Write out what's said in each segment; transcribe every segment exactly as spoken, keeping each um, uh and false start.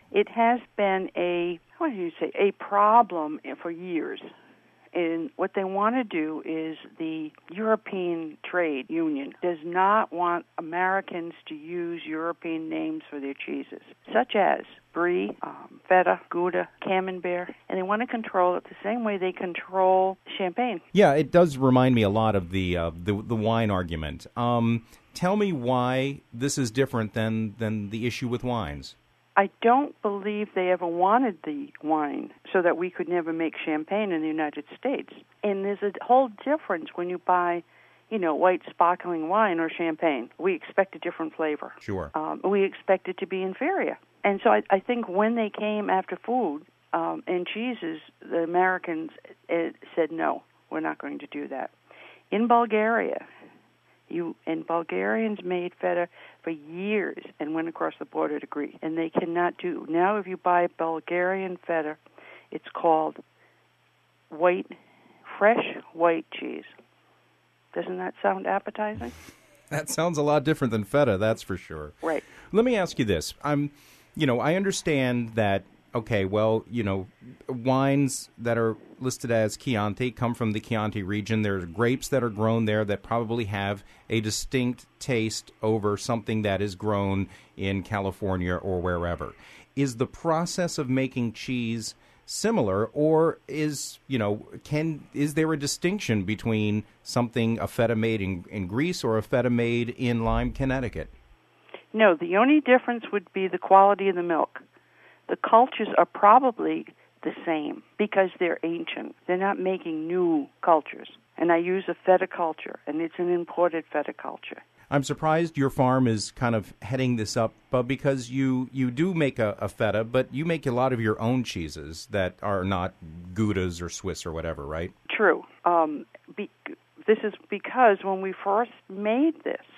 It has been a, what do you say, a problem for years. And what they want to do is the European Trade Union does not want Americans to use European names for their cheeses, such as Brie, um, Feta, Gouda, Camembert, and they want to control it the same way they control Champagne. Yeah, it does remind me a lot of the uh, the, the wine argument. Um, tell me why this is different than, than the issue with wines. I don't believe they ever wanted the wine so that we could never make champagne in the United States. And there's a whole difference when you buy, you know, white sparkling wine or champagne. We expect a different flavor. Sure. Um, we expect it to be inferior. And so I, I think when they came after food um, and cheeses, the Americans uh, said, no, we're not going to do that. In Bulgaria, You and Bulgarians made feta for years and went across the border to Greece, and they cannot do. Now if you buy Bulgarian feta, it's called white, fresh white cheese. Doesn't that sound appetizing? That sounds a lot different than feta, that's for sure. Right. Let me ask you this. I'm, you know, I understand that, okay, well, you know, wines that are listed as Chianti come from the Chianti region. There's grapes that are grown there that probably have a distinct taste over something that is grown in California or wherever. Is the process of making cheese similar, or is, you know, can is there a distinction between something, a feta made in, in Greece or a feta made in Lyme, Connecticut? No, the only difference would be the quality of the milk. The cultures are probably the same because they're ancient. They're not making new cultures. And I use a feta culture, and it's an imported feta culture. I'm surprised your farm is kind of heading this up, but because you, you do make a, a feta, but you make a lot of your own cheeses that are not Goudas or Swiss or whatever, right? True. Um, be, this is because when we first made this,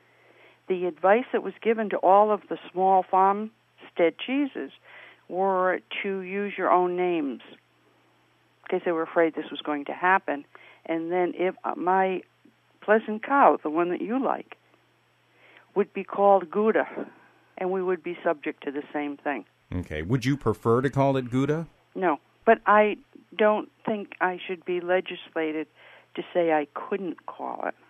the advice that was given to all of the small farmstead cheeses were to use your own names because they were afraid this was going to happen. And then if uh, my Pleasant Cow, the one that you like, would be called Gouda, and we would be subject to the same thing. Okay. Would you prefer to call it Gouda? No, but I don't think I should be legislated to say I couldn't call it.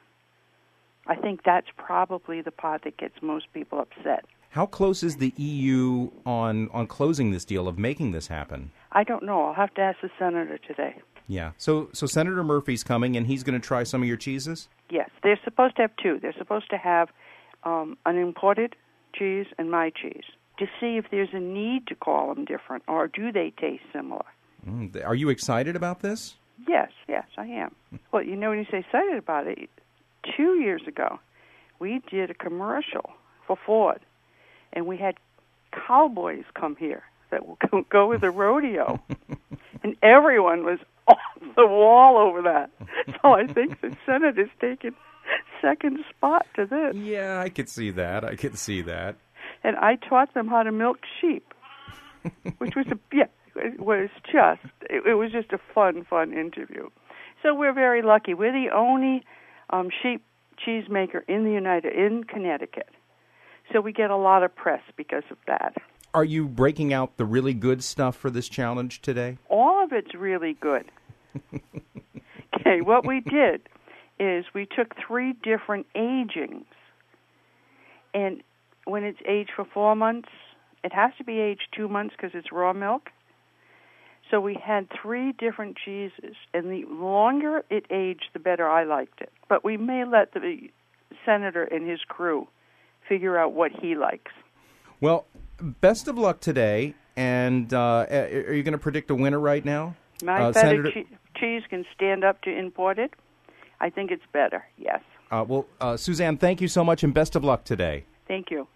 I think that's probably the part that gets most people upset. How close is the E U on, on closing this deal, of making this happen? I don't know. I'll have to ask the senator today. Yeah. So so Senator Murphy's coming, and he's going to try some of your cheeses? Yes. They're supposed to have two. They're supposed to have um, an imported cheese and my cheese to see if there's a need to call them different, or do they taste similar. Mm, are you excited about this? Yes, yes, I am. Well, you know, when you say excited about it, two years ago, we did a commercial for Ford, and we had cowboys come here that will go with the rodeo, and everyone was off the wall over that. So I think the Senate has taken second spot to this. Yeah, I could see that. I could see that. And I taught them how to milk sheep, which was a yeah, it was just it, it was just a fun, fun interview. So we're very lucky. We're the only um, sheep cheese maker in the United in Connecticut. So we get a lot of press because of that. Are you breaking out the really good stuff for this challenge today? All of it's really good. Okay, what we did is we took three different agings, and when it's aged for four months, it has to be aged two months because it's raw milk. So we had three different cheeses, and the longer it aged, the better I liked it. But we may let the senator and his crew figure out what he likes. Well, best of luck today, and uh, are you going to predict a winner right now? My uh, feta Senator... che- cheese can stand up to imported. I think it's better, yes. Uh, well, uh, Suzanne, thank you so much, and best of luck today. Thank you.